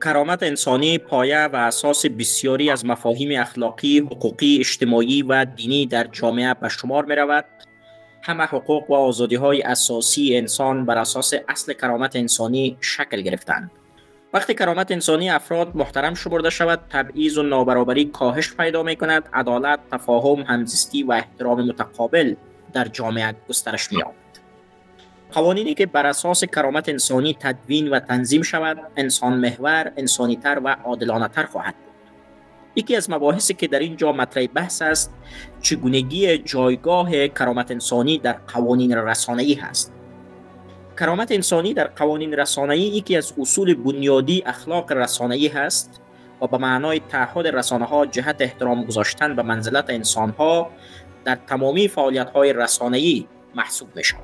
کرامت انسانی پایه و اساس بسیاری از مفاهیم اخلاقی، حقوقی، اجتماعی و دینی در جامعه به شمار می رود. همه حقوق و آزادی‌های اساسی انسان بر اساس اصل کرامت انسانی شکل گرفتند. وقتی کرامت انسانی افراد محترم شمرده شود، تبعیض و نابرابری کاهش پیدا می کند، عدالت، تفاهم، همزیستی و احترام متقابل در جامعه گسترش می یابد. قوانینی که بر اساس کرامت انسانی تدوین و تنظیم شود، انسان محور، انسانی تر و عادلانه تر خواهد بود. یکی از مباحثی که در اینجا مطرح بحث است، چگونگی جایگاه کرامت انسانی در قوانین رسانه‌ای هست. کرامت انسانی در قوانین رسانه‌ای یکی از اصول بنیادی اخلاق رسانه‌ای هست و به معنای تعهد رسانه‌ها جهت احترام گذاشتن به منزلت انسان‌ها در تمامی فعالیت‌های رسانه‌ای محسوب می‌شود.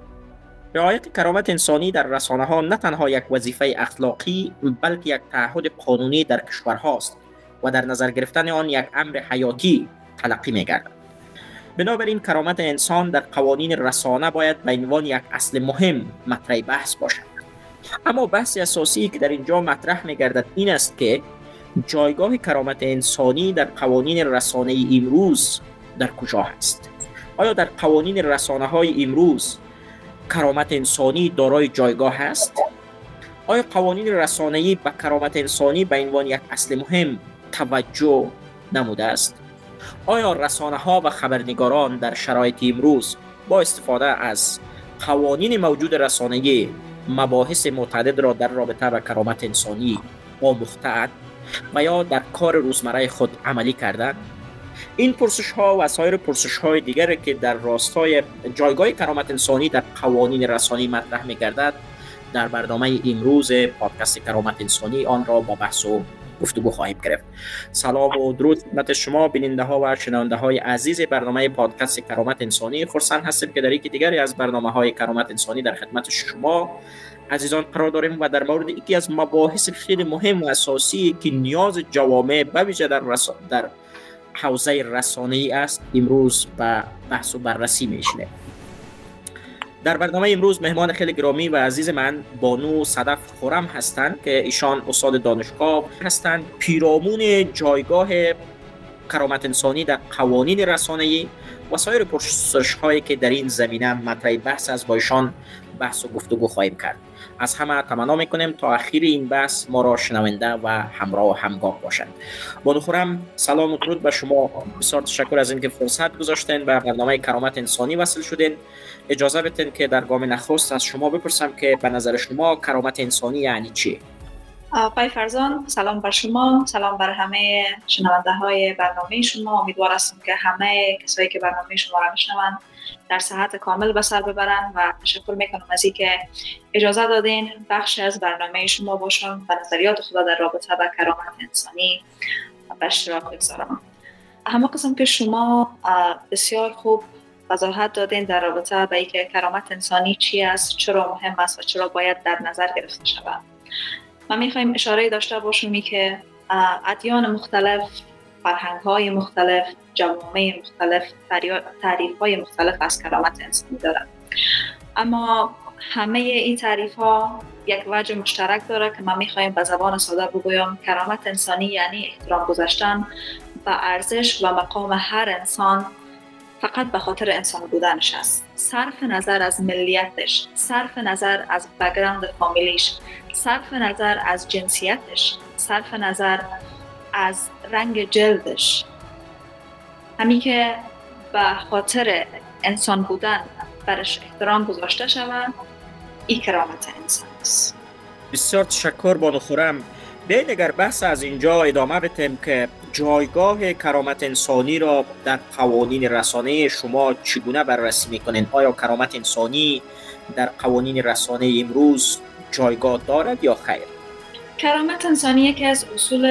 رعایت کرامت انسانی در رسانه‌ها نه تنها یک وظیفه اخلاقی بلکه یک تعهد قانونی در کشورهاست و در نظر گرفتن آن یک امر حیاتی تلقی می‌گردد. بنابراین کرامت انسان در قوانین رسانه باید به عنوان یک اصل مهم مطرح بحث باشد. اما بحث اساسی که در اینجا مطرح می‌گردد این است که جایگاه کرامت انسانی در قوانین رسانه‌ای امروز در کجا است؟ آیا در قوانین رسانه‌های امروز کرامت انسانی دارای جایگاه است؟ آیا قوانین رسانه‌ای به کرامت انسانی به عنوان یک اصل مهم توجه نموده است؟ آیا رسانه‌ها و خبرنگاران در شرایط امروز با استفاده از قوانین موجود رسانه‌ای مباحث متعدد را در رابطه با کرامت انسانی آموخته‌اند و یا در کار روزمره خود عملی کردند؟ این پرسش‌ها و سایر پرسش‌های دیگری که در راستای جایگاه کرامت انسانی در قوانین رسانه‌ای مطرح می‌گردد، در برنامه امروز پادکست کرامت انسانی آن را با بحث و گفتگو خواهیم گرفت. سلام و درود خدمت شما بیننده‌ها و شنونده‌های عزیز برنامه پادکست کرامت انسانی. خرسند هستم که در یکی دیگری از برنامه‌های کرامت انسانی در خدمت شما عزیزان قرار داریم و در مورد یکی از مباحث خیلی مهم و اساسی که نیاز جوامع به ویژه در حوزه رسانه‌ای است امروز به بحث و بررسی می‌شینه. در برنامه امروز مهمان خیلی گرامی و عزیز من بانو صدف خرم هستند که ایشان استاد دانشگاه هستند. پیرامون جایگاه کرامت انسانی در قوانین رسانه‌ای و سایر پرسش‌هایی که در این زمینه مطرح بحث است با ایشان بحث و گفتگو خواهیم کرد. از همه تمنا میکنیم تا اخیر این بحث ما را شنونده و همراه و همگام باشند. بانو خرم سلام و درود به شما. بسیار تشکر از اینکه فرصت گذاشتین به برنامه کرامت انسانی وصل شدین. اجازه بدین که در گام نخست از شما بپرسم که به نظر شما کرامت انسانی یعنی چی؟ آقای فرزان سلام بر شما، سلام بر همه شنونده های برنامه شما. امیدوار هستم که همه کسایی که برنامه شما را میشنوند در صحت کامل به سر ببرن و تشکر میکنم از اینکه اجازه دادین بخشی از برنامه شما باشم و نظریات خود در رابطه با کرامت انسانی به اشتراک بگذارم. همه قسم که شما بسیار خوب وضاحت دادین در رابطه با اینکه کرامت انسانی چی است، چرا مهم است و چرا باید در نظر گرفته شود. ما میخوایم اشاره داشته باشیم که ادیان مختلف، فرهنگ‌های مختلف، جوامع مختلف تعریف‌های مختلف از کرامت انسانی دارند. اما همه این تعریف‌ها یک وجه مشترک داره که ما میخوایم به زبان ساده بگویم کرامت انسانی یعنی احترام گذاشتن به ارزش و مقام هر انسان فقط به خاطر انسان بودنش است. صرف نظر از ملیتش، صرف نظر از بک‌گراند فامیلیش، صرف نظر از جنسیتش، صرف نظر از رنگ جلدش، همین که به خاطر انسان بودن برش احترام گذاشته شود، این کرامت انسان است. بسیار تشکر بانو خرم. بیایید اگر بحث از اینجا ادامه بدیم که جایگاه کرامت انسانی را در قوانین رسانه شما چگونه بررسی میکنین؟ آیا کرامت انسانی در قوانین رسانه امروز جایگاه دارد یا خیر؟ کرامت انسانی یکی از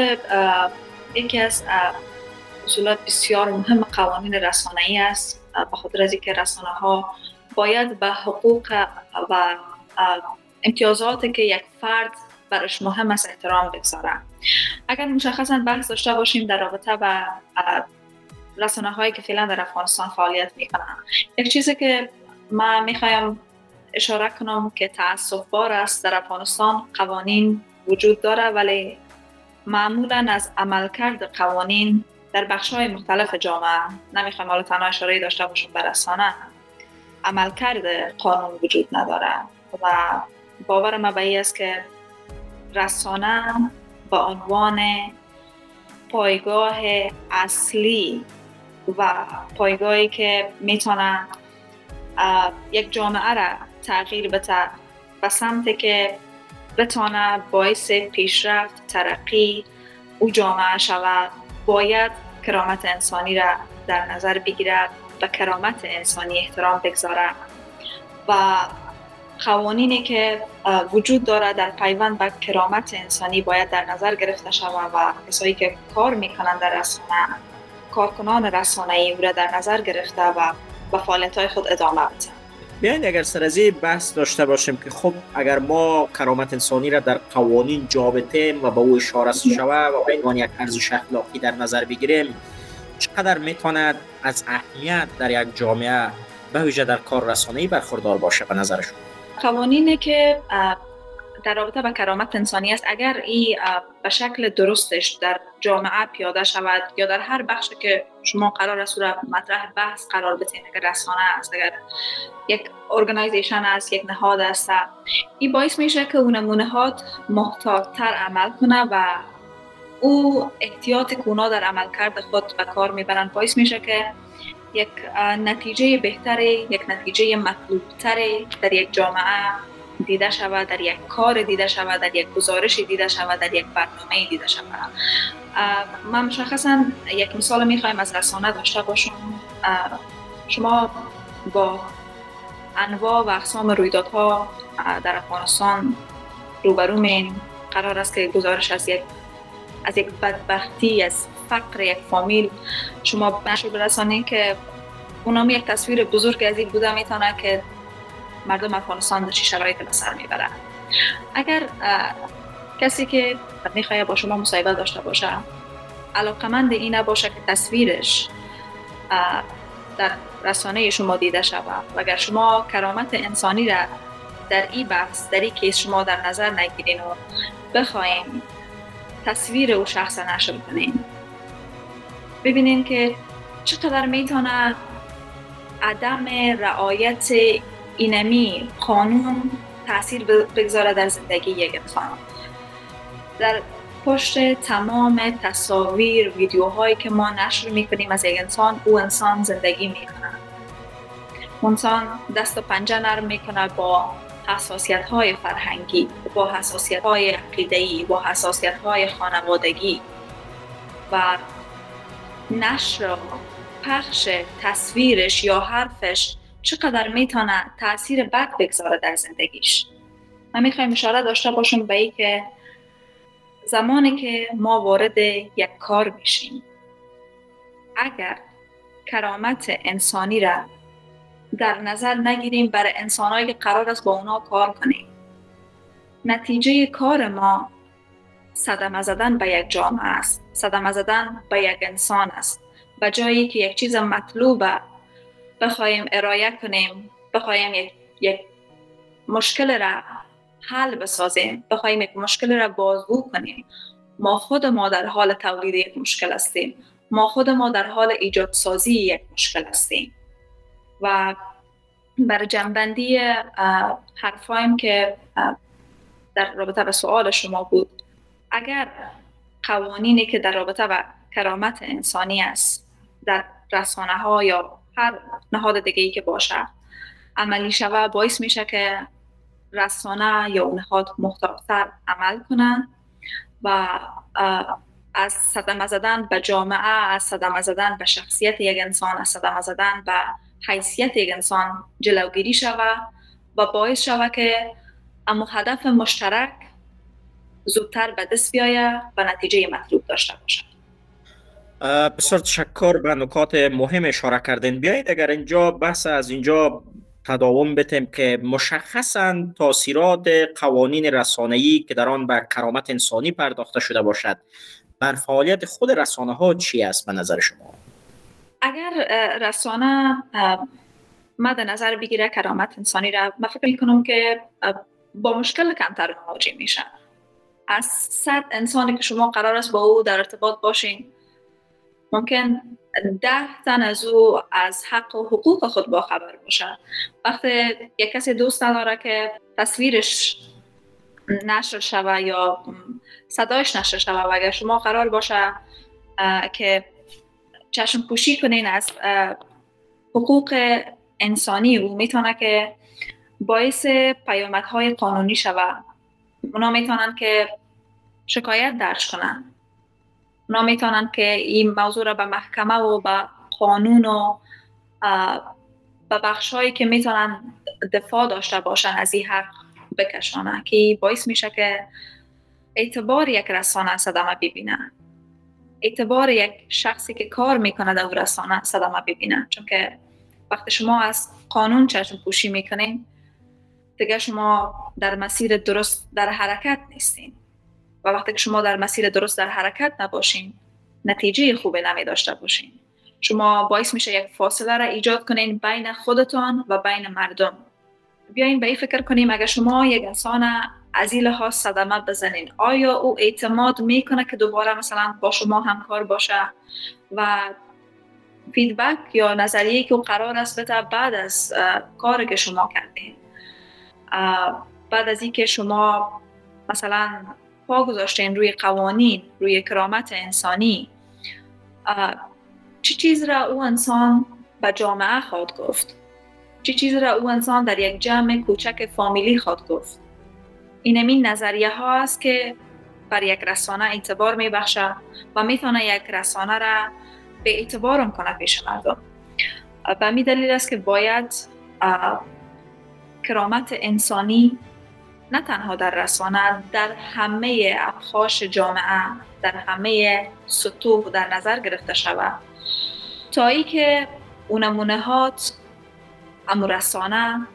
اصول بسیار مهم قوانین رسانه‌ای است، به خاطر از اینکه رسانه‌ها باید به حقوق و امتیازاتی که یک فرد برش مهم است احترام بگذارن. اگر مشخصاً بحث داشته باشیم در رابطه با رسانه‌هایی که فعلا در افغانستان فعالیت میکنن، یک چیزی که من میخوایم اشاره کنم که تأسف بار است، در افغانستان قوانین وجود داره، ولی معمولاً از عملکرد قوانین در بخش‌های مختلف جامعه، نمیخوایم حالا تنها اشاره داشته باشیم به رسانه، عملکرد قانون وجود نداره و باور من به این است که رسانه به عنوان پایگاه اصلی و پایگاهی که میتونه یک جامعه را تغییر بده به سمتی که بتونه باعث پیشرفت ترقی او جامعه شود، باید کرامت انسانی را در نظر بگیرد و کرامت انسانی احترام بگذاره و قوانینی که وجود داره در پیوند به کرامت انسانی باید در نظر گرفته شود و کسایی که کار میکنن در رسانه، کارکنان رسانه‌ای او را در نظر گرفته و به فعالیت‌های خود ادامه بدن. بیایید اگر سر از این بحث داشته باشیم که خب اگر ما کرامت انسانی را در قوانین جا بدیم و به او اشاره شود و به عنوان یک ارزش اخلاقی در نظر بگیریم، چقدر میتواند از اهمیت در یک جامعه به ویژه در کار رسانه‌ای برخوردار باشه به نظر شما؟ قوانینی که در رابطه با کرامت انسانی است، اگر این به شکل درستش در جامعه پیاده شود یا در هر بخشی که شما قرار است را مطرح بحث قرار بدین، اگر رسانه است، اگر یک ارگانایزیشن است، یک نهاد است، این باعث میشه که اون نهاد محتاط‌تر عمل کنه و او احتیاط که اونا در عملکرد خود به کار میبرن باعث میشه که یک نتیجه بهتری، یک نتیجه مطلوبتری در یک جامعه دیده شود، در یک کار دیده شود، در یک گزارش دیده شود، در یک برنامه دیده شود. من مشخصا یک مثال میخوایم از رسانه داشته باشم. شما با انواع و اقسام رویدادها در افغانستان روبرو مین. قرار است که گزارش از یک بدبختی، از فقر یک فامیل شما نشر برسانید که اونم یک تصویر بزرگ از این بوده میتونه که مردم افغانستان در چه شرایطی به سر میبرن. اگر کسی که میخواد با شما مصاحبه داشته باشه علاقمند این نباشه که تصویرش در رسانه شما دیده شود و اگر شما کرامت انسانی را در این بحث، در این کیس شما در نظر نگیرین و بخواین تصویر او شخص نشر کنین، ببینین که چقدر میتونه عدم رعایت اینمی قانون تأثیر بگذاره در زندگی یک انسان. در پشت تمام تصاویر، ویدیوهایی که ما نشر میکنیم از یک انسان، او انسان زندگی میکنه. انسان دست و پنجه نرم میکنه با حساسیت‌های فرهنگی، با حساسیت‌های عقیده‌ای، با حساسیت‌های خانوادگی و نشر پخش تصویرش یا حرفش چقدر میتونه تأثیر بد بگذاره در زندگیش. من میخوایم اشاره داشته باشم به این که زمانی که ما وارد یک کار میشیم، اگر کرامت انسانی را در نظر نگیریم برای انسانایی که قرار است با اونا کار کنیم، نتیجه کار ما صدمه زدن به یک جامعه است، صدمه زدن به یک انسان است. به جایی که یک چیز مطلوبه بخوایم ارائه کنیم، بخوایم یک مشکل را حل بسازیم، بخوایم یک مشکل را بازگو کنیم، ما خود ما در حال تولید یک مشکل هستیم، ما خود ما در حال ایجاد سازی یک مشکل هستیم. و برای جنبندی حرفایم که در رابطه با سوال شما بود، اگر قوانینی که در رابطه با کرامت انسانی است در رسانه ها یا هر نهاد دیگه‌ای که باشه عملی شود، باعث میشه که رسانه یا نهاد محتاط‌تر عمل کنن و از صدمه زدن به جامعه، از صدمه زدن به شخصیت یک انسان، از صدمه زدن به حیثیت یک انسان جلوگیری شود و باعث شود که اما هدف مشترک زودتر به دست بیاید و نتیجه مطلوب داشته باشد. بسیار تشکر، به نکات مهم اشاره کردین. بیایید اگر اینجا بحث از اینجا تداوم بدیم که مشخصاً تاثیرات قوانین رسانه‌ای که در آن به کرامت انسانی پرداخته شده باشد بر فعالیت خود رسانه ها چی است به نظر شما؟ اگر رسانه مد نظر بگیره کرامت انسانی را، من فکر میکنم که با مشکل کمتر مواجه میشن. از 100 انسانی که شما قرار است با او در ارتباط باشین، ممکن 10 تن از او از حق و حقوق خود با خبر باشه. وقتی یک کسی دوست نداره که تصویرش نشر شوه یا صدایش نشر شوه و اگر شما قرار باشه که چشم پوشی کنین از حقوق انسانی، او میتونه که باعث پیامدهای قانونی شوه. اونا میتونن که شکایت درج کنن، اونا میتونن که این موضوع را به محکمه و به قانون و به بخشایی که میتونن دفاع داشته باشن از این حق بکشانه، که باعث میشه که اعتبار یک رسانه صدمه ببینه، اعتبار یک شخصی که کار میکنه در رسانه صدمه ببینه. چون که وقتی شما از قانون چشم پوشی میکنین، دیگه شما در مسیر درست در حرکت نیستین و وقتی که شما در مسیر درست در حرکت نباشین، نتیجه خوبی نمی داشته باشین. شما باعث میشه یک فاصله را ایجاد کنین بین خودتان و بین مردم. بیاین به این فکر کنیم اگر شما یک انسان از این لحاظ صدمه بزنین، آیا او اعتماد میکنه که دوباره مثلا با شما همکار باشه و فیدبک یا نظریه‌ای که قرار است بده بعد از کاری که شما کردین، بعد از اینکه شما مثلا پا گذاشتین روی قوانین، روی کرامت انسانی، چه چیز را او انسان به جامعه خواهد گفت؟ چه چیز را او انسان در یک جمع کوچک فامیلی خواهد گفت؟ این نظریه ها است که بر یک رسانه اعتبار می بخشه و میتونه یک رسانه را به اعتبار کنه پیش مردم. به همین دلیل است که باید کرامت انسانی نه تنها در رسانه، در همه ابخاش جامعه، در همه سطوح در نظر گرفته شود تا ای که اون نمونهات امو رسانه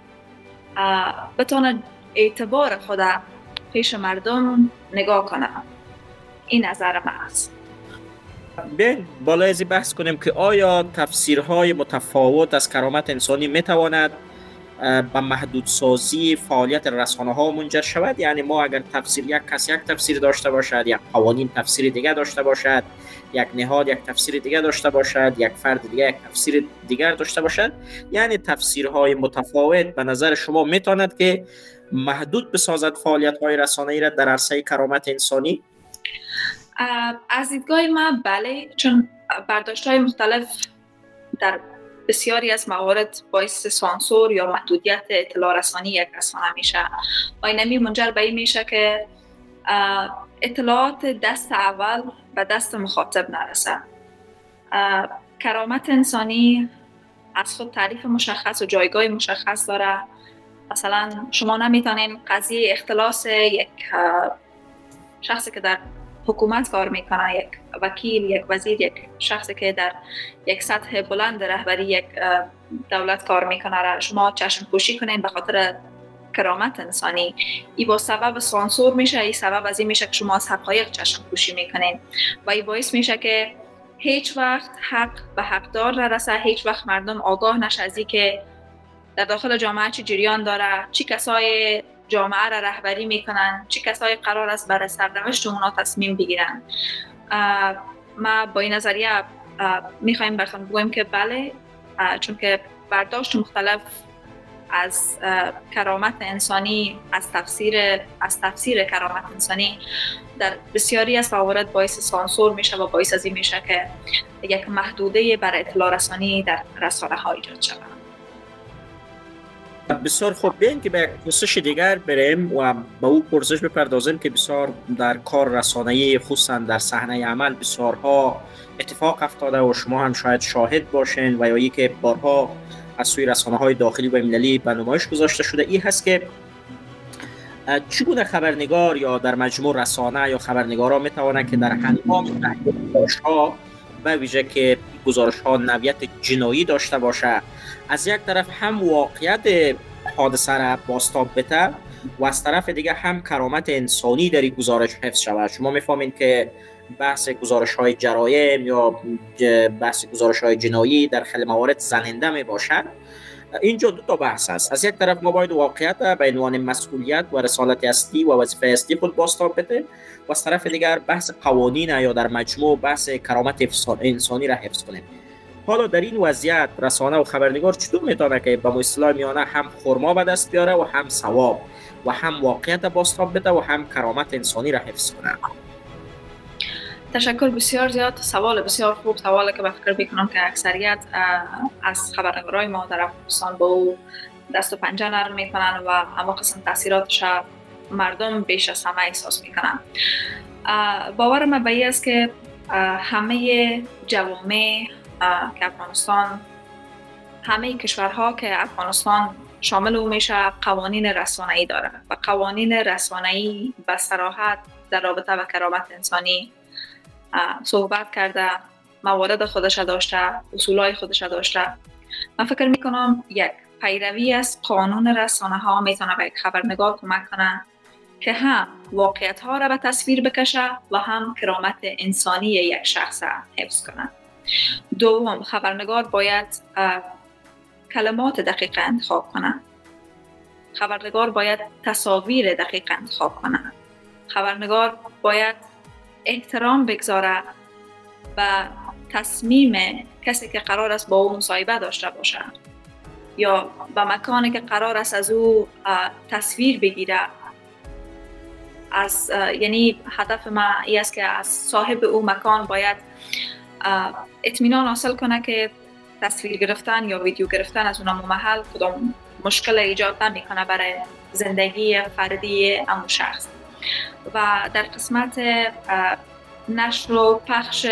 بتونه اعتبار خود پیش مردم نگاه کنه. این نظر من است. بیاین بالای ازی بحث کنیم که آیا تفسیرهای متفاوت از کرامت انسانی میتواند به محدودسازی فعالیت رسانه ها منجر شود؟ یعنی ما اگر یک کس یک تفسیر داشته باشد، یک قوانین تفسیر دیگر داشته باشد، یک نهاد یک تفسیر دیگر داشته باشد، یک فرد دیگر یک تفسیر دیگر داشته باشد، یعنی تفسیرهای متفاوت به نظر شما میتواند که محدود بسازد فعالیت های رسانه‌ای را در عرصه کرامت انسانی؟ از دیدگاه من بله، چون برداشت های مختلف در بسیاری از موارد باعث سانسور یا محدودیت اطلاع رسانی یک رسانه میشه و اینمی منجر به این میشه که اطلاعات دست اول به دست مخاطب نرسه. کرامت انسانی از خود تعریف مشخص و جایگاه مشخص داره. مثلا شما نمیتونین قضیه اختلاس یک شخصی که در حکومت کار میکنه، یک وکیل، یک وزیر، یک شخصی که در یک سطح بلند رهبری یک دولت کار میکنه را شما چشم پوشی کنین به خاطر کرامت انسانی. ای با سبب سانسور میشه، ای سبب از این میشه که شما از حقایق چشم پوشی میکنین و ای باعث میشه که هیچ وقت حق به حقدار نرسه، هیچ وقت مردم آگاه نشه از این که در داخل جامعه چی جریان داره، چی کسای جامعه را رهبری میکنن، چه کسایی قرار است برای سرنوشت اونا تصمیم بگیرن. ما با این نظریه میخوایم براتون بگویم که بله، چون که برداشت مختلف از کرامت انسانی، از تفسیر کرامت انسانی در بسیاری از موارد باعث سانسور میشه و باعث از این میشه که یک محدوده برای اطلاع رسانی در رسانه ها ایجاد شود. بسیار خوب، بیاین که به پرسش دیگر بریم و به او پرسش بپردازیم که بسیار در کار رسانه‌ای خصوصا در صحنه عمل بسیارها اتفاق افتاده و شما هم شاید شاهد باشین و یا ای که بارها از سوی رسانه‌های داخلی و ملی به نمایش گذاشته شده. این هست که چگونه خبرنگار یا در مجموع رسانه یا خبرنگارا میتوانند که در هنگام تحقیق گزارش‌ها به ویژه که گزارش‌ها نوعیت جنایی داشته باشه، از یک طرف هم واقعیت حادثه را بازتاب بده و از طرف دیگه هم کرامت انسانی در این گزارش حفظ شود. شما میفهمید که بحث گزارش‌های جرایم یا بحث گزارش‌های جنایی در خیلی موارد زننده می باشد اینجا دو تا بحث است. از یک طرف ما باید واقعیت به عنوان مسئولیت و رسالت اصلی و وظیفه اصلی خود بازتاب بده و از طرف دیگر بحث قوانین یا در مجموع بحث کرامت انسانی را حفظ کنیم. حالا در این وضعیت رسانه و خبرنگار چطور میتونه که به اصطلاح میانه هم خرما به دست بیاره و هم ثواب و هم واقعیت بازتاب بده و هم کرامت انسانی را حفظ کنه؟ تشکر بسیار زیاد. سوال بسیار خوب، سوالی که به فکر میکنم که اکثریت از خبرنگارای ما در افغانستان با او دست و پنجه نرم میکنن و اما قسم تاثیراتش مردم بیش از همه احساس میکنن. باور من به این است که همه جوامع که افغانستان، همه کشورها که افغانستان شامل او میشه، قوانین رسانه‌ای داره و قوانین رسانه‌ای به صراحت در رابطه با کرامت انسانی صحبت کرده، موارد خودش داشته، اصولای خودش داشته. من فکر میکنم یک پیروی از قانون رسانه ها میتونه به یک خبرنگار کمک کنه که هم واقعیت ها را به تصویر بکشه و هم کرامت انسانی یک شخص حفظ کنه. دوم، خبرنگار باید کلمات دقیق انتخاب کنه. خبرنگار باید تصاویر دقیق انتخاب کنه. خبرنگار باید احترام بگذاره و تصمیم کسی که قرار است با او مصاحبه داشته باشه یا به مکانی که قرار است از او تصویر بگیره، یعنی هدف من این است که از صاحب او مکان باید اطمینان حاصل کنه که تصویر گرفتن یا ویدیو گرفتن از اونم محل کدام مشکل ایجاد نمیکنه برای زندگی فردی اون شخص. و در قسمت نشر و پخش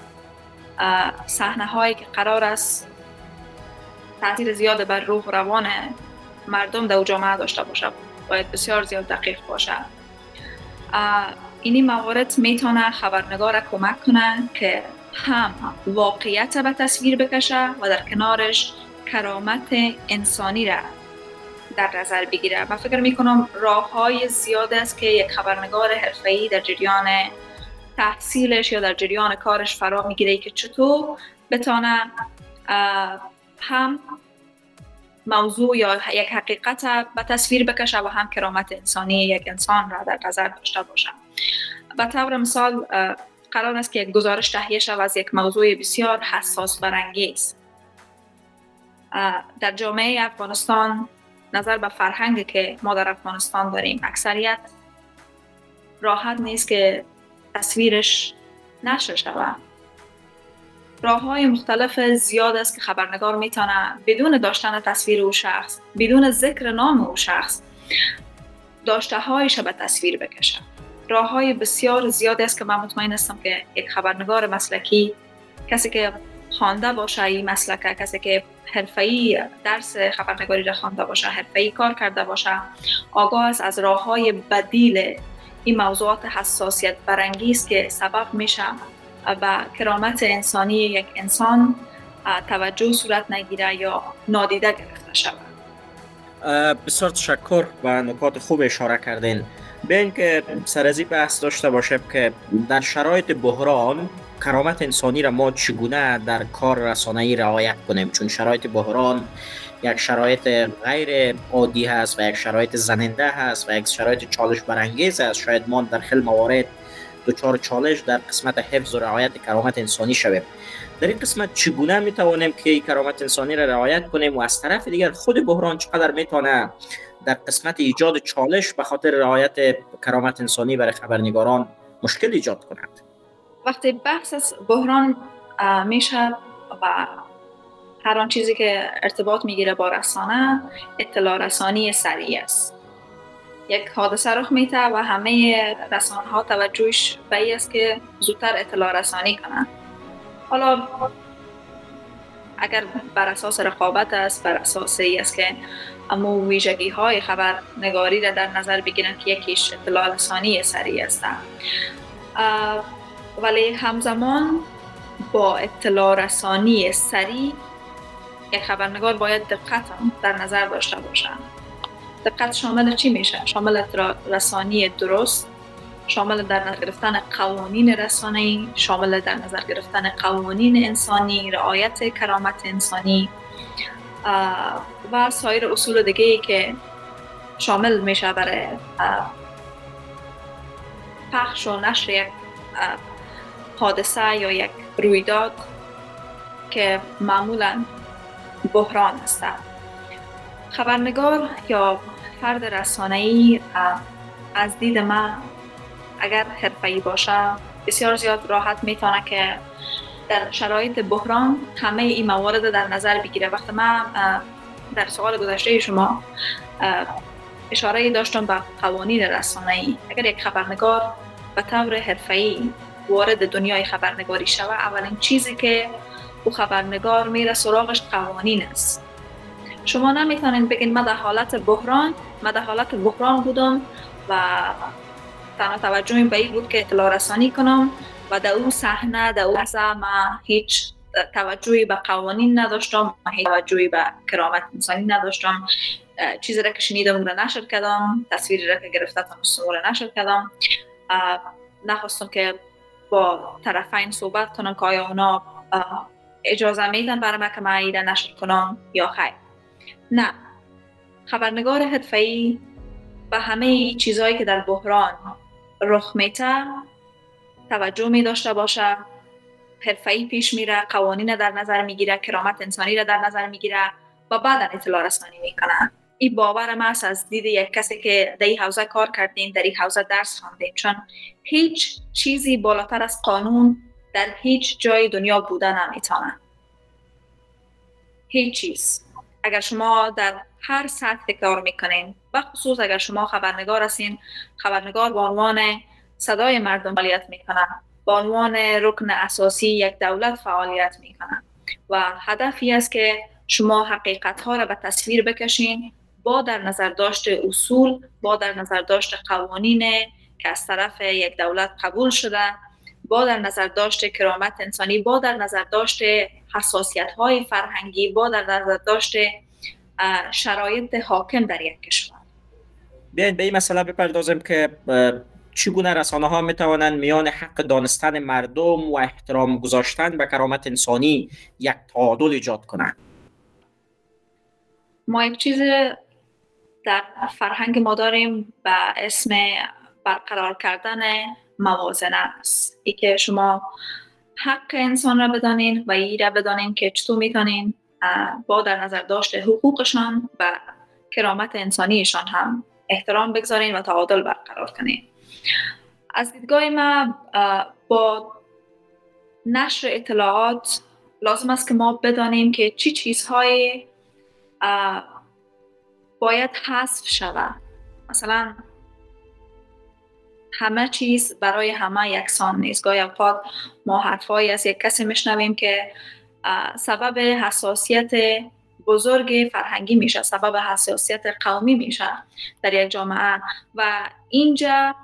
صحنه هایی که قرار است تاثیر زیاد بر روح و روان مردم در جامعه داشته باشه باید بسیار زیاد دقیق باشه. اینی موارد میتونه خبرنگار کمک کنه که هم واقعیت به تصویر بکشه و در کنارش کرامت انسانی را در نظر بگیره. من فکر میکنم راه‌های زیاد است که یک خبرنگار حرفه‌ای در جریان تحصیلش یا در جریان کارش فرا میگیره که چطور بتونه هم موضوع یا یک حقیقت به تصویر بکشه و هم کرامت انسانی یک انسان را در نظر داشته باشه. به طور مثال قرار است که یک گزارش تهیه شود از یک موضوع بسیار حساس برانگیز. در جامعه افغانستان نظر به فرهنگی که ما در افغانستان داریم، اکثریت راحت نیست که تصویرش نشر شود. راه‌های مختلف زیاد است که خبرنگار میتونه بدون داشتن تصویر او شخص، بدون ذکر نام او شخص، داشته هایش به تصویر بکشه. راه‌های بسیار زیاد است که من مطمئن هستم که یک خبرنگار مسلکی، کسی که خوانده باشه این مسلک، کسی که حرفه‌ای درس خبرنگاری را خوانده باشه، حرفه‌ای کار کرده باشه، آگاه است از راه‌های بدیل این موضوعات حساسیت برانگیز که سبب میشه و کرامت انسانی یک انسان توجه صورت نگیره یا نادیده گرفته شود. بسیار تشکر، به نکات خوب اشاره کردین. بیاین که سر از این بحث داشته باشیم که در شرایط بحران کرامت انسانی را ما چگونه در کار رسانه‌ای رعایت کنیم، چون شرایط بحران یک شرایط غیر عادی هست و یک شرایط زننده هست و یک شرایط چالش برانگیز است. شاید ما در خیلی موارد دچار چالش در قسمت حفظ و رعایت کرامت انسانی شویم. در این قسمت چگونه میتوانیم که کرامت انسانی را رعایت کنیم و از طرف دیگر خود بحران چقدر میتونه در قسمت ایجاد چالش به خاطر رعایت کرامت انسانی برای خبرنگاران مشکل ایجاد کند؟ وقتی بحث از بحران میشه و هر آن چیزی که ارتباط میگیره با رسانه، اطلاع رسانی سریع است. یک حادثه رخ میده و همه رسانه ها توجهش به این است که زودتر اطلاع رسانی کنند. حالا اگر بر اساس رقابت است، بر اساس این است که اما ویژگی های خبرنگاری را در نظر بگیرن که یکیش اطلاع رسانی سریع است، ولی همزمان با اطلاع رسانی سریع یک خبرنگار باید دقت در نظر داشته باشه. دقت شامل چی میشه؟ شامل اطلاع رسانی درست، شامل در نظر گرفتن قوانین رسانه‌ای، شامل در نظر گرفتن قوانین انسانی، رعایت کرامت انسانی و سایر اصول دیگه‌ای که شامل میشه برای پخش و نشر یک حادثه یا یک رویداد که معمولاً بحران است. خبرنگار یا فرد رسانه‌ای از دید من اگر حرفه‌ای باشه بسیار زیاد راحت میتونه که در شرایط بحران همه این موارد در نظر بگیره. وقتی من در سوال گذشته شما اشاره داشتم به قوانین رسانه‌ای، اگر یک خبرنگار به طور حرفه‌ای وارد دنیای خبرنگاری شود، اولین چیزی که او خبرنگار میره سراغش قوانین است. شما نمیتونید بگین من در حالت بحران بودم و تنها توجهم به این بود که اطلاع رسانی کنم و در اون صحنه در اون لحظه من هیچ توجهی به قوانین نداشتم، هیچ توجهی به کرامت انسانی نداشتم، چیزی را که شنیدم را نشر کردم، تصویری را که گرفته تونستم را نشر کردم، نخواستم که با طرفین صحبت کنم که آیا اونا اجازه میدن برای من که من این را نشر کنم یا خیر. نه، خبرنگار حرفه‌ای به همه چیزهایی که در بحران رخ میده توجه می داشته باشه، حرفه‌ای پیش میره، قوانین در نظر میگیره، کرامت انسانی را در نظر میگیره و بعد اطلاع رسانی میکنه. این باور ما از دید یک کسی که در این حوزه کار کردیم، در این حوزه درس خواندیم، چون هیچ چیزی بالاتر از قانون در هیچ جای دنیا بوده نمیتونه. هیچ چیز. اگر شما در هر سطح کار میکنین، بخصوص اگر شما خبرنگار هستین، خبرنگار به عنوان صدای مردم فعالیت میکنه، به عنوان رکن اساسی یک دولت فعالیت میکنه و هدفی است که شما حقیقت ها را به تصویر بکشین با در نظر داشت اصول، با در نظر داشت قوانین که از طرف یک دولت قبول شده، با در نظر داشت کرامت انسانی، با در نظر داشت حساسیت های فرهنگی، با در نظر داشت شرایط حاکم در یک کشور. بیاین به این مسئله بپردازیم که چگونه رسانه ها می توانند میان حق دانستن مردم و احترام گذاشتن به کرامت انسانی یک تعادل ایجاد کنند. ما یک چیز در فرهنگ ما داریم به اسم برقرار کردن موازنه است. ای که شما حق انسان را بدانین و ای را بدانین که چطور میتونین با در نظر داشت حقوقشان و کرامت انسانیشان هم احترام بگذارین و تعادل برقرار کنین. از دیدگاه ما با نشر اطلاعات لازم است که ما بدانیم که چی چیزهای باید حذف شود. مثلا همه چیز برای همه یکسان نیست. گاهی اوقات ما حرفایی از یک کسی میشنویم که سبب حساسیت بزرگ فرهنگی میشه، سبب حساسیت قومی میشه در یک جامعه و اینجا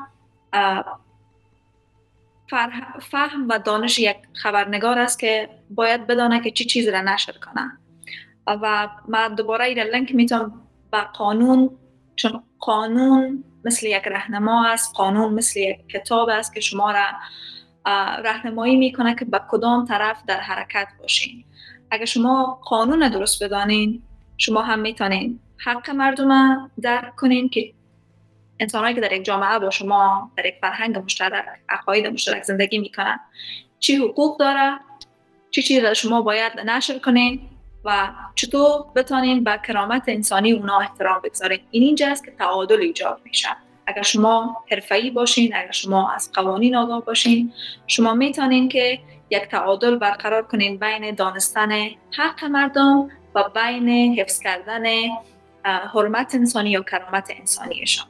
فهم و دانش یک خبرنگار است که باید بدانه که چی چیز را نشر کنه. و من دوباره این لینک میتونم به قانون، چون قانون مثل یک راهنما است، قانون مثل یک کتاب است که شما را راهنمایی میکنه که به کدام طرف در حرکت باشین. اگر شما قانون درست بدانین، شما هم میتونین حق مردم درک کنین که انسانایی که در یک جامعه با شما در یک فرهنگ مشترک، عقاید مشترک زندگی میکنن چی حقوق داره، چی چیز را شما باید نشر کنین و چطور بتونین با کرامت انسانی اونا احترام بگذارین. اینجاست که تعادل ایجاد میشه. اگر شما حرفه‌ای باشین، اگر شما از قوانین آگاه باشین، شما میتونین که یک تعادل برقرار کنین بین دانستن حق مردم و بین حفظ کردن حرمت انسانی یا کرامت انسانیشان.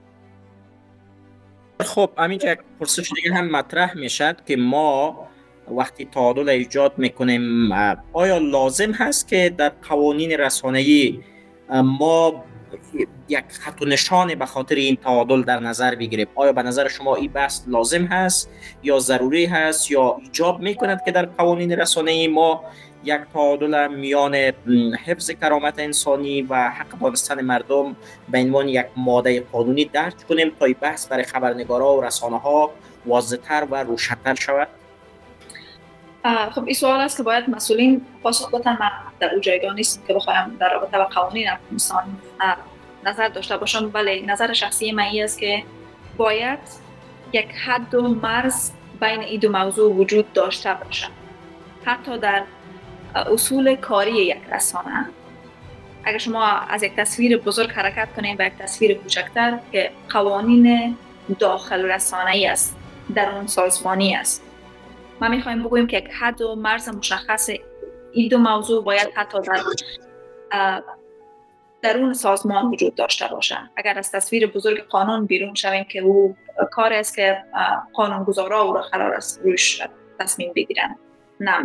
خب همینجا یک پرسش دیگه هم مطرح میشد که ما وقتی تعادل ایجاد میکنیم آیا لازم هست که در قوانین رسانه‌ای ما یک خط و نشان به خاطر این تعادل در نظر بگیریم؟ آیا به نظر شما این بحث لازم هست یا ضروری هست یا ایجاب میکند که در قوانین رسانه‌ای ما یک تعادل میان حفظ کرامت انسانی و حق دانستن مردم به عنوان یک ماده قانونی درج کنیم تا این بحث برای خبرنگارا و رسانه‌ها واضح‌تر و روشن‌تر شود؟ خب این سوال است که باید مسئولین پاسخ بدن. من در اون جایگاه نیستم که بخوایم در رابطه با قوانین افغانستان نظر داشته باشم، ولی نظر شخصی من این است که باید یک حد و مرز بین این دو موضوع وجود داشته باشه. حتی در اصول کاری یک رسانه، اگر شما از یک تصویر بزرگ حرکت کنید به یک تصویر کوچکتر که قوانین داخل رسانه‌ای است، درون سازمانی است، ما می‌خوایم بگوییم که یک حد و مرز مشخص این دو موضوع باید حتی در درون سازمان وجود داشته باشه. اگر از تصویر بزرگ قانون بیرون شویم که او کاری است که قانونگذارا او را قرار است روش تصمیم بگیرن، نه.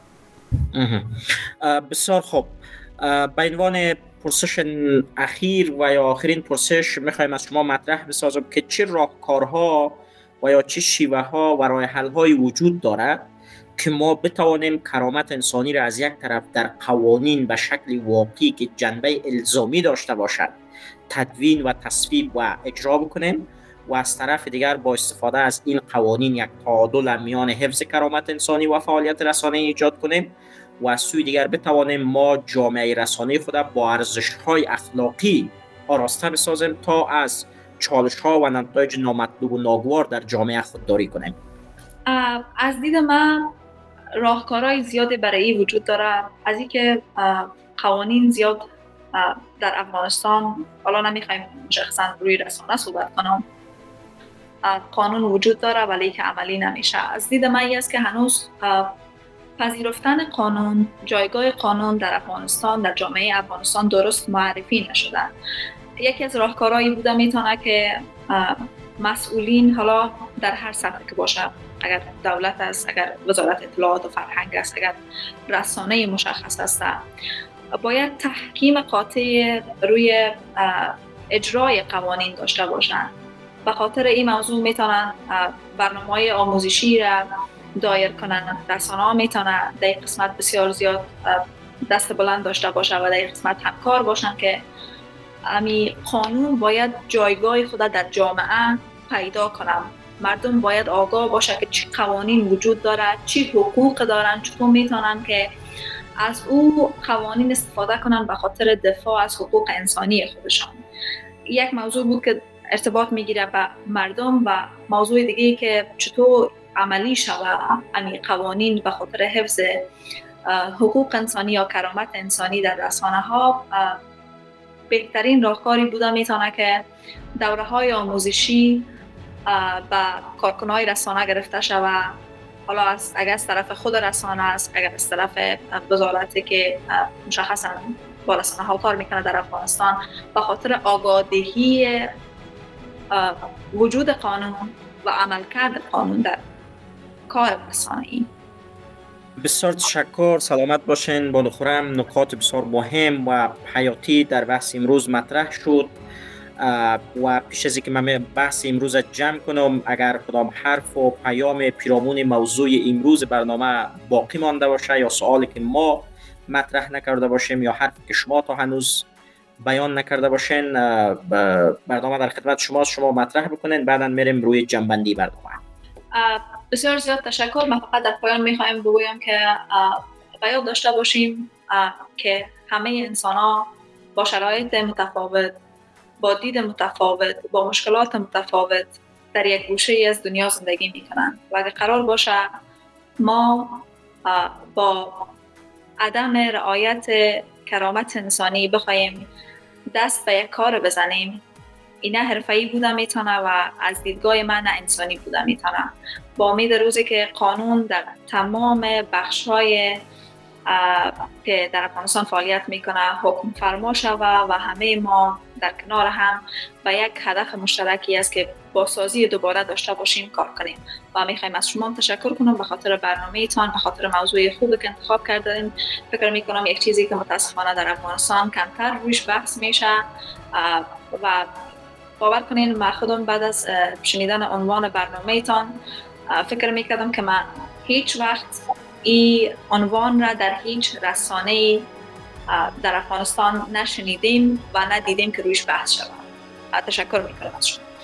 بسیار خوب. به عنوان پرسش اخیر و یا آخرین پرسش میخوایم از شما مطرح بسازم که چه راهکارها و یا چه شیوه ها و راه حل های وجود دارد که ما بتوانیم کرامت انسانی را از یک طرف در قوانین به شکل واقعی که جنبه الزامی داشته باشد تدوین و تصویب و اجرا بکنیم و از طرف دیگر با استفاده از این قوانین یک تعادل میان حفظ کرامت انسانی و فعالیت رسانه‌ای ایجاد کنیم و از سوی دیگر بتوانیم ما جامعه رسانه خود با ارزش‌های اخلاقی آراسته بسازیم تا از چالش‌ها و نتایج نامطلوب و ناگوار در جامعه خودداری کنیم. از دید من راهکارهای زیادی برای این وجود داره. از اینکه قوانین زیاد در افغانستان، حالا نمیخوایم شخصا روی رسانه صحبت کنم، قانون وجود داره ولی که عملی نمیشه. از دید من این است که هنوز پذیرفتن قانون، جایگاه قانون در افغانستان، در جامعه افغانستان درست معرفی نشده. یکی از راهکارهایی بوده میتونه که مسئولین، حالا در هر سطحی که باشه، اگر دولت است، اگر وزارت اطلاعات و فرهنگ است، اگر رسانه مشخص است، باید تحکیم قاطع روی اجرای قوانین داشته باشند. به خاطر این موضوع میتونن برنامه‌های آموزشی را دایر کنن. رسانه‌ها میتونن در این قسمت بسیار زیاد دست بلند داشته باشه و در این قسمت همکار باشن که امی قانون باید جایگاه خود در جامعه پیدا کنن. مردم باید آگاه باشه که چه قوانین وجود داره، چه حقوق دارن، چطور میتونن که از او قوانین استفاده کنن به خاطر دفاع از حقوق انسانی خودشان. یک موضوع بود که ارتباط میگیره به مردم و موضوع دیگه که چطور عملی شود امی قوانین به خاطر حفظ حقوق انسانی یا کرامت انسانی در رسانه ها. بهترین راهکاری بوده میتونه که دوره های آموزشی به کارکنای رسانه گرفته شود. حالا اگر از طرف خود رسانه است، اگر از طرف وزارتی که مشخصا با رسانه ها کار میکنه در افغانستان، به خاطر آگاهی وجود قانون و عملکرد قانون در کار رسانه‌ای. بسیار تشکر. سلامت باشین. با خورم نکات بسیار مهم و حیاتی در بحث امروز مطرح شد و پیش از اینکه من بحث امروز جمع کنم، اگر کدام حرف و پیام پیرامون موضوع امروز برنامه باقی مانده باشه یا سوالی که ما مطرح نکرده باشیم یا حرفی که شما تا هنوز بیان نکرده باشین، برنامه در خدمت شما مطرح بکنین، بعداً میریم روی جنبندی برنامه. بسیار زیاد تشکر. من فقط در پایان میخوایم بگویم که باید داشته باشیم که همه انسان‌ها با شرایط متفاوت، با دید متفاوت، با مشکلات متفاوت در یک گوشه از دنیا زندگی میکنن و اگر قرار باشه ما با عدم رعایت کرامت انسانی بخوایم دست به یک کار بزنیم، اینه حرفه‌ای بوده میتونه و از دیدگاه من انسانی بوده میتونه. با امید روزی که قانون در تمام بخش‌های که در افغانستان فعالیت میکنه حکم فرما شود و همه ما در کنار هم و یک هدف مشترکی است که بازسازی دوباره داشته باشیم کار کنیم. و میخوایم از شما تشکر کنم به خاطر برنامه‌تان، به خاطر موضوع خوبی که انتخاب کردین. فکر میکنم یک چیزی که متاسفانه در افغانستان کمتر روش بحث میشه و باور کنین من خودم بعد از شنیدن عنوان برنامه‌تان فکر میکردم که من هیچ وقت این عنوان را در هیچ رسانه‌ای در افغانستان نشنیدیم و ندیدیم که رویش بحث شود. تشکر میکنم از شما.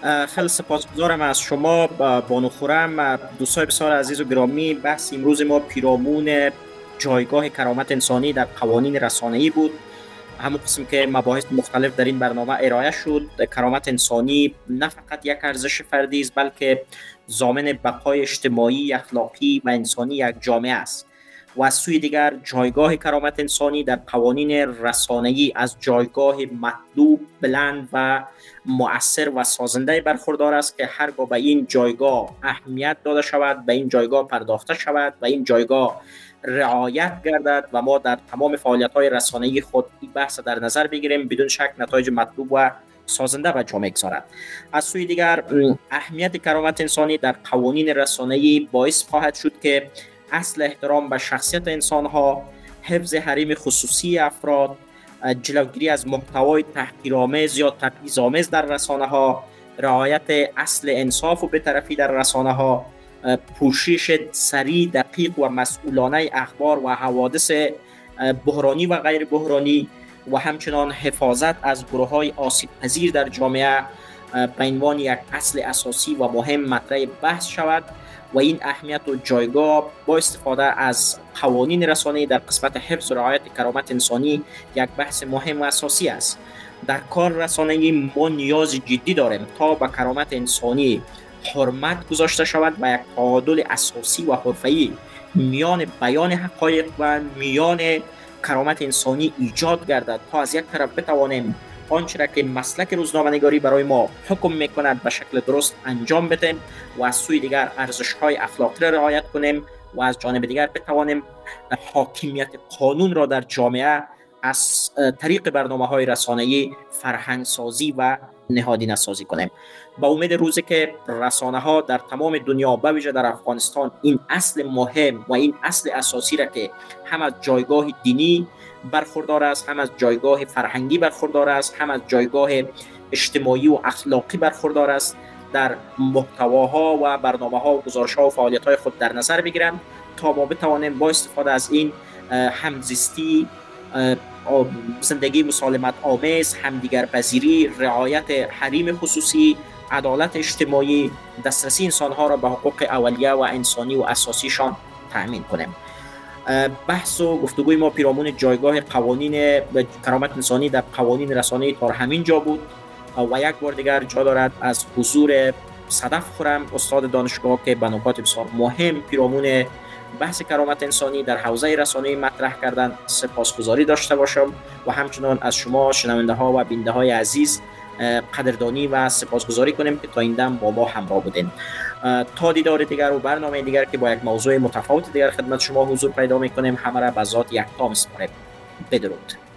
خیلی سپاسگزارم از شما بانو خرم. دوستای بسیار عزیز و گرامی، بحث امروز ما پیرامون جایگاه کرامت انسانی در قوانین رسانه‌ای بود. همون قسم که مباحث مختلف در این برنامه ارائه شد. کرامت انسانی نه فقط یک ارزش فردی است، بلکه ضامن بقای اجتماعی، اخلاقی و انسانی یک جامعه است. و از سوی دیگر جایگاه کرامت انسانی در قوانین رسانه‌ای از جایگاه مطلوب، بلند و مؤثر و سازنده برخوردار است که هرگاه به این جایگاه اهمیت داده شود، به این جایگاه پرداخته شود، به این جایگاه رعایت گردد و ما در تمام فعالیت‌های رسانه‌ای خود این بحث در نظر بگیریم، بدون شک نتایج مطلوب و سازنده به جامعه گذارد. از سوی دیگر اهمیت کرامت انسانی در قوانین رسانه‌ای باعث خواهد شد که اصل احترام به شخصیت انسان‌ها، حفظ حریم خصوصی افراد، جلوگیری از محتوای تحقیرآمیز یا تبعیض‌آمیز در رسانه‌ها، رعایت اصل انصاف و بی‌طرفی در رسانه‌ها، پوشش سریع، دقیق و مسئولانه اخبار و حوادث بحرانی و غیر بحرانی و همچنان حفاظت از گروه‌های آسیب‌پذیر در جامعه به عنوان یک اصل اساسی و مهم مطرح بحث شود و این اهمیت و جایگاه با استفاده از قوانین رسانه‌ای در قسمت حفظ و رعایت کرامت انسانی یک بحث مهم و اساسی است. در کار رسانه‌ای ما نیاز جدی داریم تا به کرامت انسانی حرمت گذاشته شود و یک تعادل اساسی و حرفه‌ای میان بیان حقایق و میان کرامت انسانی ایجاد گردد تا از یک طرف بتوانیم آنچه را که مسلک روزنامه‌نگاری برای ما حکم می‌کند به شکل درست انجام بدیم و از سوی دیگر ارزش‌های اخلاقی را رعایت کنیم و از جانب دیگر بتوانیم حاکمیت قانون را در جامعه از طریق برنامه‌های رسانه‌ای فرهنگ سازی و نهادینه سازی کنیم. با امید روزی که رسانه‌ها در تمام دنیا به ویژه در افغانستان این اصل مهم و این اصل اساسی را که هم از جایگاه دینی برخوردار است، هم از جایگاه فرهنگی برخوردار است، هم از جایگاه اجتماعی و اخلاقی برخوردار است، در محتواها و برنامه‌ها و گزارش‌ها و فعالیت‌های خود در نظر بگیرند تا ما بتوانیم با استفاده از این همزیستی، زندگی مسالمت آمیز، همدیگر پذیری، رعایت حریم خصوصی، عدالت اجتماعی، دسترسی انسان‌ها را به حقوق اولیه و انسانی و اساسیشان تأمین کنیم. بحث و گفتگوی ما پیرامون جایگاه قوانین کرامت انسانی در قوانین رسانه‌ای تا همین جا بود و یک بار دیگر جا دارد از حضور صدف خرم، استاد دانشگاه که به نکات بسیار مهم پیرامون بحث کرامت انسانی در حوزه رسانه‌ای مطرح کردن سپاسگزاری داشته باشم و همچنان از شما شنونده ها و بیننده های عزیز قدردانی و سپاسگزاری کنیم که تا این دم با ما همراه بودین. تا دیدار دیگر و برنامه دیگر که با یک موضوع متفاوت دیگر خدمت شما حضور پیدا می‌کنیم، همه را به ذات یکتا می‌سپاریم. بدرود.